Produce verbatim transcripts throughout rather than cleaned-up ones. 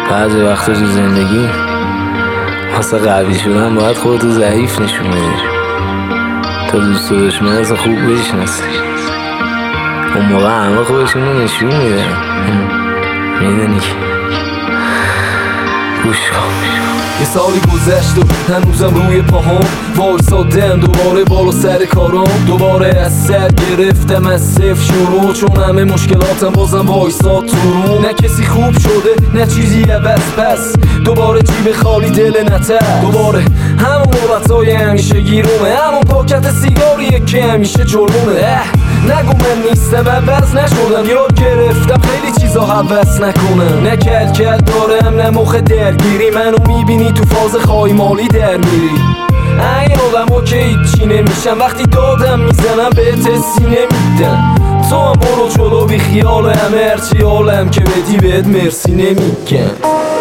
بعضی وقتا تو زندگی واسه قوی شدن باید خودتو ضعیف نشون بدی تا دوست و دشمن اصلا خوب بشناسی. اون موقع همه خودشونو نشون میدن. میدونی که گوش کن. یه سالی گذشت و هنوزم روی پاهم وایسادم، دوباره بالا سر کارم، دوباره از سر گرفتم از صفر شروع، چون همه مشکلاتم بازم وایساد تو رو. نه کسی خوب شده نه چیزی عوض، پس دوباره جیب خالی دل نتر، دوباره همون نوبتای همیشه گیرومه، همون پاکت سیگاریه که همیشه جرمونه. نگو من نیستم عوض نشدم، یاد گرفتم خیلی چیزا حوض نکنم. نه کل کل دارم نه مخ درگیری، منو میبینی تو فاز خواهی مالی در میری. این آدم ها که هیچی نمیشم، وقتی دادم میزنم به تسی نمیدم. تو هم برو جلو بی خیال همه، هرچی حالم که بدی بهت مرسی نمیگم.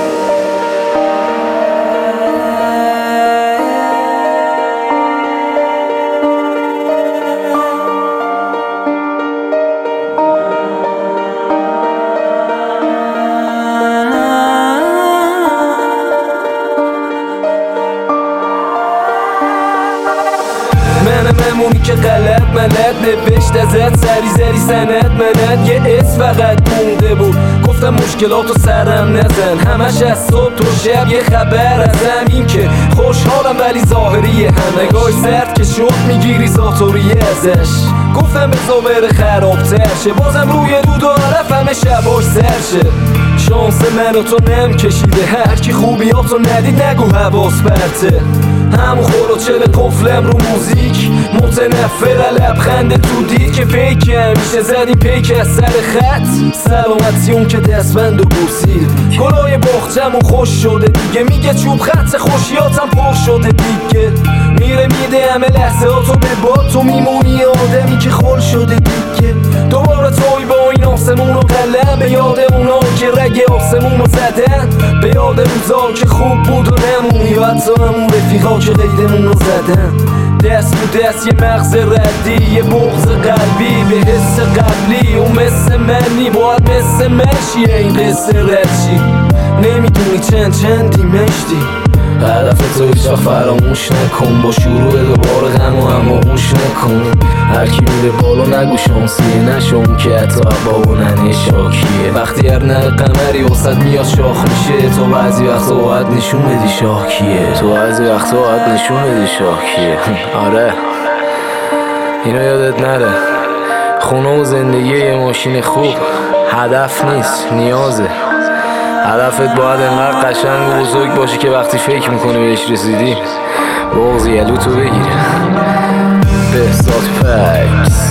ممونی که غلط ملت نوشت ازت سری زری سند منت، یه اسم فقط مونده بود گفتم مشکلاتو سرم نزن. همش از صبح تو شب یه خبر ازم، این که خوشحالم ولی ظاهریه، هم نگاهی سرد که شد میگیری زاتوریه ازش. گفتم بزا بره خرابتر شه، بازم روی دود و عرف همه شباش سر شه. شانس من و تو نم کشیده، هر کی خوبیاتو ندید نگو حواس پرته. همون خورو چل قفلم رو موزیک متنفر لبخند تو دید که فیک همیشه زدی پیک از سر خط. سلامتی اون که دستبند و بوسید، گلای باختمون خوش شده دیگه، میگه چوب خط خوشیاتم پر شده دیگه. میره میده همه لحظه ها تو به باد، تو میمونی آدمی که خل شده دیگه. دوباره توی با این آسمون و قلم، به یاد اونا که رگ آسمون رو زدن، به یاد روزا که خوب بود و نمونی، و حتی همون رفیقا که قیدمون رو زدن. دست تو دست یه مغز ردی، یه بغض قلبی به حس قبلی، اون مثل منی باید مثل منشیه این قصه ردشی. نمیدونی چند چندی مشتی، هدف تو هیچ وقت فراموش نکن، با شروع دوباره غم و هماغوش نکن. هرکی میره بالا نگو شانسیه، نشون که حتی بابا ننه شاکیه. وقتی هر نه قمری وسط میاد شاخ میشه، تو بعضی وقتا باید نشون بدی شاکیه، تو بعضی وقتا باید نشون بدی شاکیه. آره اینو یادت نره، خونه و زندگی یه ماشین خوب هدف نیست نیازه. هدفت باید انقدر قشنگ و بزرگ باشه که وقتی فکر میکنی بهش رسیدی بغض یلو تو بگیره. بهزاد فکس